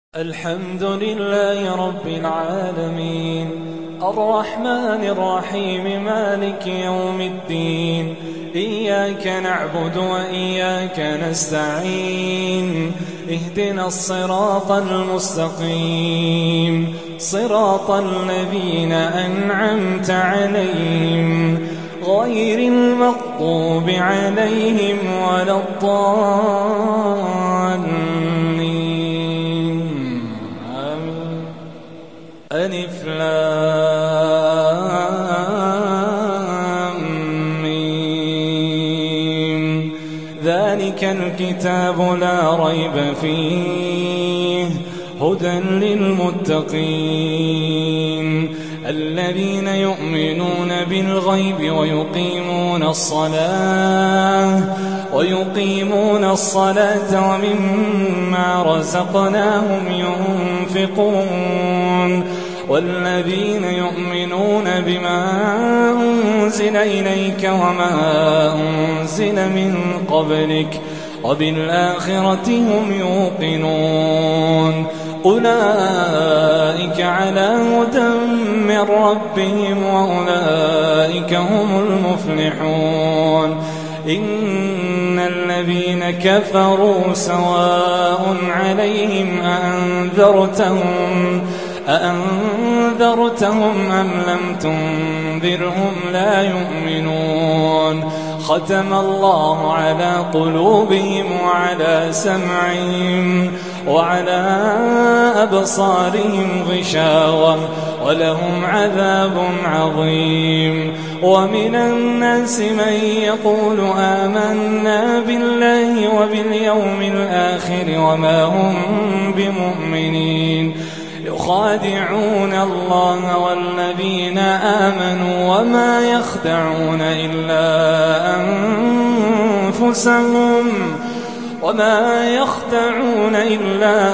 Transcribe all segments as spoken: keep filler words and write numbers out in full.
الحمد لله رب العالمين الرحمن الرحيم مالك يوم الدين إياك نعبد وإياك نستعين اهدنا الصراط المستقيم صراط الذين أنعمت عليهم غير المغضوب عليهم ولا الضالين. ألف لام ميم ذلك الكتاب لا ريب فيه هدى للمتقين الذين يؤمنون بالغيب ويقيمون الصلاة ويقيمون الصلاة ومما رزقناهم ينفقون والذين يؤمنون بما أنزل إليك وما أنزل من قبلك وبالآخرة هم يوقنون أولئك على هدى من ربهم وأولئك هم المفلحون إن الذين كفروا سواء عليهم أأنذرتهم أأنذرتهم أم لم تنذرهم لا يؤمنون ختم الله على قلوبهم وعلى سمعهم وعلى أبصارهم غشاوة ولهم عذاب عظيم ومن الناس من يقول آمنا بالله وباليوم الآخر وما هم بمؤمنين يخادعون الله والذين آمنوا وما يخدعون إلا أنفسهم وما يخدعون إلا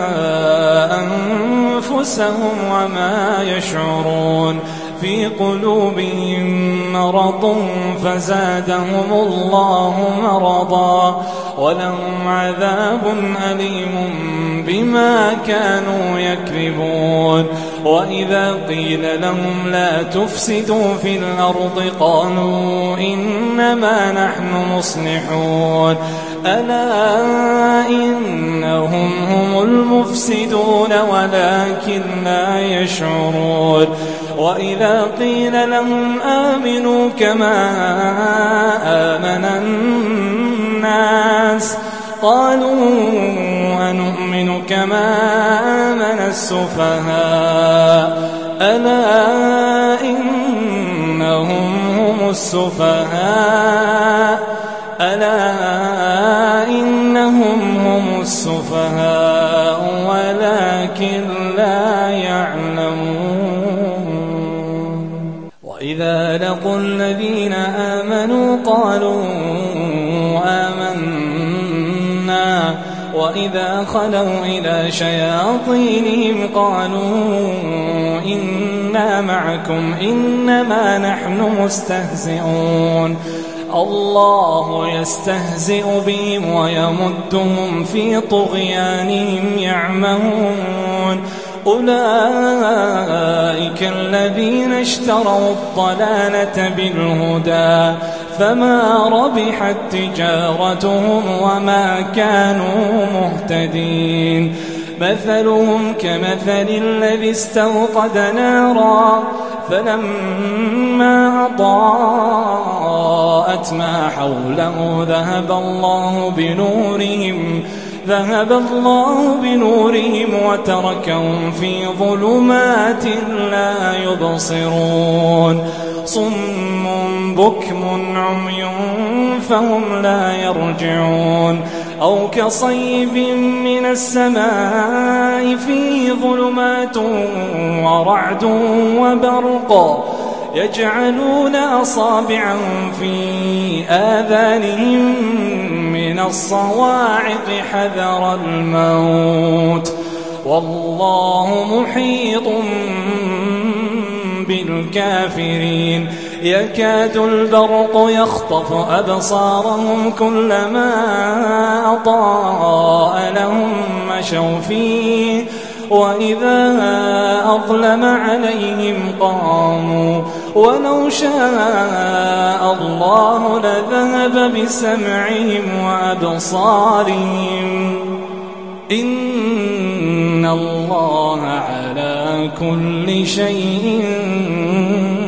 أنفسهم وما يشعرون في قلوبهم مرض فزادهم الله مرضا ولهم عذاب أليم بما كانوا يكذبون وإذا قيل لهم لا تفسدوا في الأرض قالوا إنما نحن مصلحون ألا إنهم هم المفسدون ولكن لا يشعرون وإذا قيل لهم آمنوا كما آمن الناس قالوا أنؤمن كما آمن السفهاء ألا إنهم هم السفهاء ألا إنهم هم السفهاء ولكن لا يعلمون وإذا لقوا الذين آمنوا قالوا آمنا وإذا خلوا إلى شياطينهم قالوا إنا معكم إنما نحن مستهزئون الله يستهزئ بهم ويمدهم في طغيانهم يعمهون أولئك الذين اشتروا الضلالة بالهدى فما ربحت تجارتهم وما كانوا مهتدين مثلهم كمثل الذي استوقد نارا فلما أضاءت ما حوله ذهب الله بنورهم ذهب الله بنورهم وتركهم في ظلمات لا يبصرون صم بكم عمي فهم لا يرجعون أو كصيب من السماء فيه ظلمات ورعد وبرق يجعلون أصابعهم في آذانهم من الصواعق حذر الموت والله محيط بالكافرين يكاد البرق يخطف أبصارهم كلما أضاء لهم مشوا فيه وإذا أظلم عليهم قاموا ولو شاء الله لذهب بسمعهم وأبصارهم إن الله على كل شيء